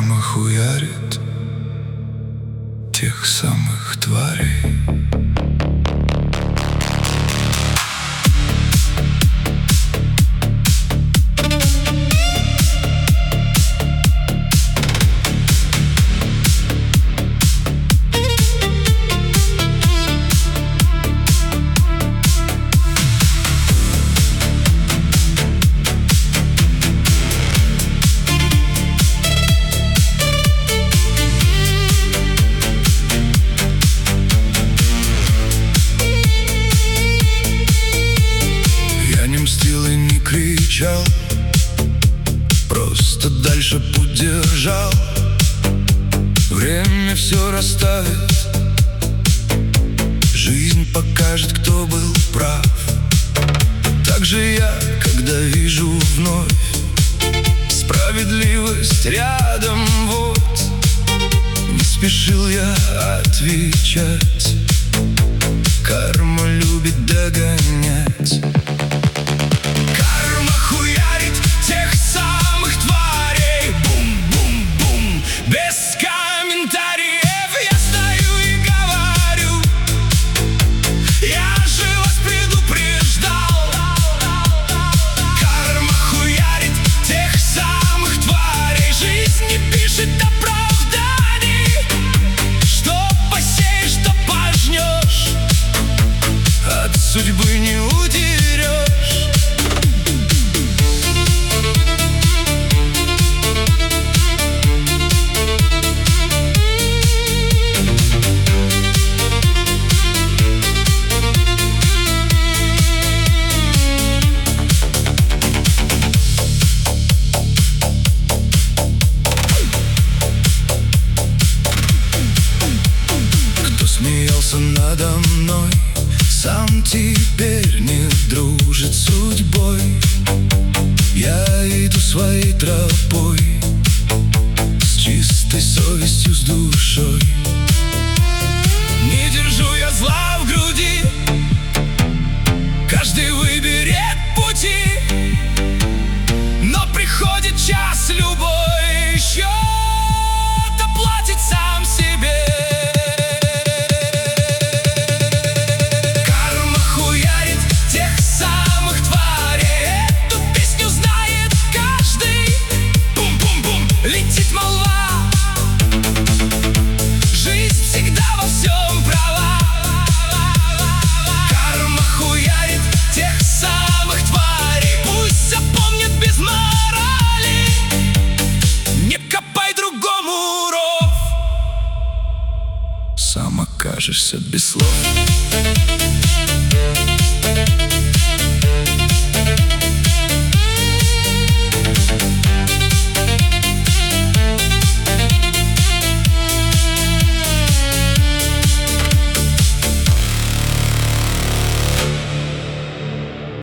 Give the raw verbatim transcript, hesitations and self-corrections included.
Карма хуярит тех самых тварей. Кричал, просто дальше путь держал. Время все расставит, жизнь покажет, кто был прав. Так же я, когда вижу вновь справедливость рядом, вот не спешил я отвечать. Карма любит догонять. Судьбы не удерешь. Кто смеялся надо мной, сам теперь не дружит с судьбой. Я иду своей тропой, с чистой совестью, с душой. Не держу я зла в груди, каждый выберет пути, но приходит час любой, счет оплатит сам себе. Летит молва, жизнь всегда во всем права. Карма хуярит тех самых тварей, пусть запомнят без морали. Не копай другому ров, сам окажешься без слов.